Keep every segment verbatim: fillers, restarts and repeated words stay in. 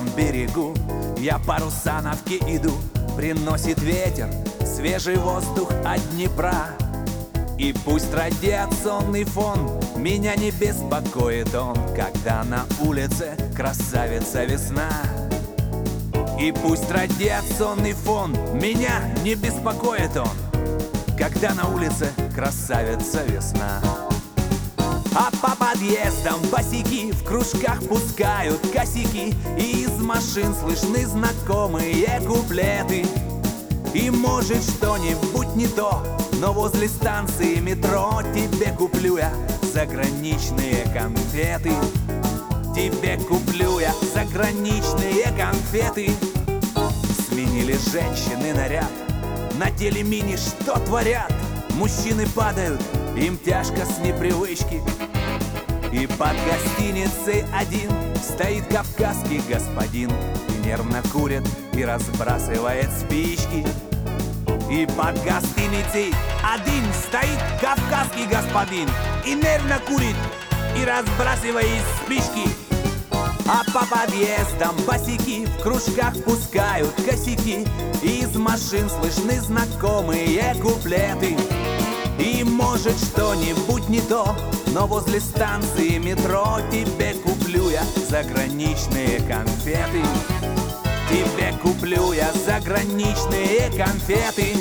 белом берегу я по Русановке иду. Приносит ветер свежий воздух от Днепра. И пусть радиационный фон меня не беспокоит он, когда на улице красавица весна. И пусть радиационный фон меня не беспокоит он, когда на улице красавица весна. А по подъездам босяки в кружках пускают косяки, и из машин слышны знакомые куплеты. И может что-нибудь не то, но возле станции метро тебе куплю я заграничные конфеты. Тебе куплю я заграничные конфеты. Сменили женщины наряд, надели мини, что творят? Мужчины падают, им тяжко с непривычки. И под гостиницей один стоит кавказский господин, и нервно курит и разбрасывает спички. И под гостиницей один стоит кавказский господин, и нервно курит и разбрасывает спички. А по подъездам босяки в кружках пускают косяки, и из машин слышны знакомые куплеты. И может что-нибудь не то, но возле станции метро тебе куплю я заграничные конфеты. Тебе куплю я заграничные конфеты.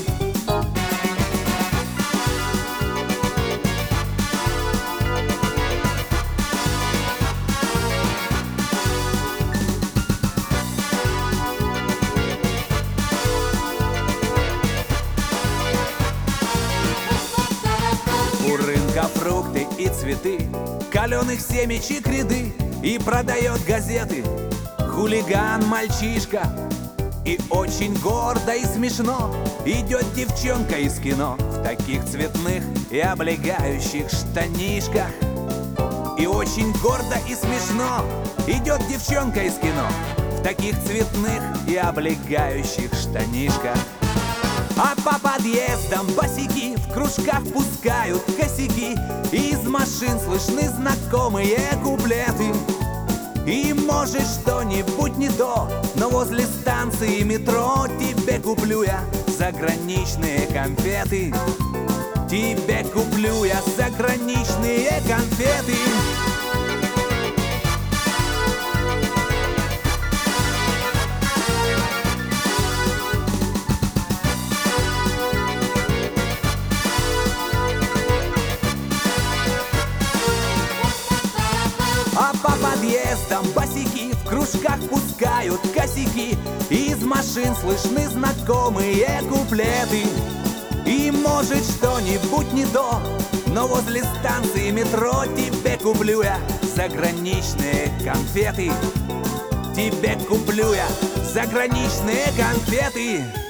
У рынка фрукты и цветы, каленых семечек ряды, и продает газеты хулиган-мальчишка. И очень гордо и смешно идет девчонка из кино в таких цветных и облегающих штанишках. И очень гордо и смешно идет девчонка из кино в таких цветных и облегающих штанишках. А по подъездам босяки в кружках пускают косяки, и из машин слышны знакомые куплеты. И может что-нибудь не то, но возле станции метро тебе куплю я заграничные конфеты. Тебе куплю я заграничные конфеты. А по подъездам босяки в кружках пускают косяки, и из машин слышны знакомые куплеты. И может что-нибудь не то, но возле станции метро тебе куплю я заграничные конфеты. Тебе куплю я заграничные конфеты.